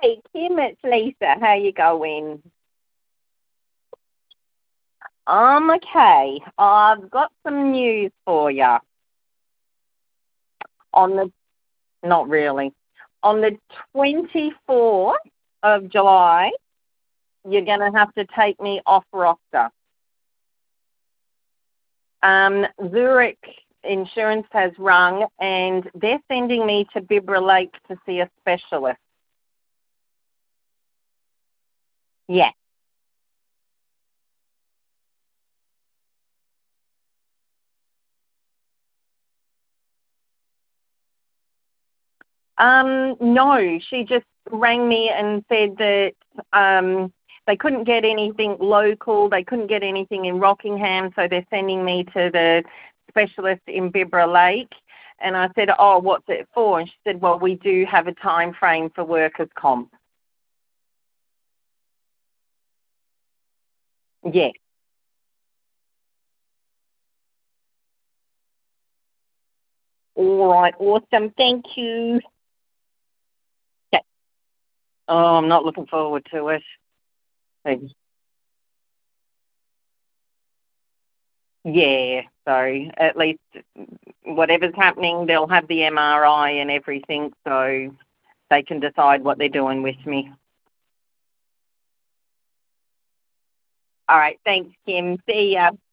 Hey, Kim, it's Lisa. How you going? I'm okay. I've got some news for you. On the, not really. On the 24th of July, you're going to have to take me off roster. Zurich Insurance has rung and they're sending me to Bibra Lake to see a specialist. Yeah. No, she just rang me and said that they couldn't get anything local. They couldn't get anything in Rockingham, so they're sending me to the specialist in Bibra Lake. And I said, oh, what's it for? And she said, well, we do have a time frame for workers' comp. Yeah. All right. Awesome. Thank you. Okay. Oh, I'm not looking forward to it. Yeah, so at least whatever's happening, they'll have the MRI and everything, so they can decide what they're doing with me. All right, thanks, Kim. See ya.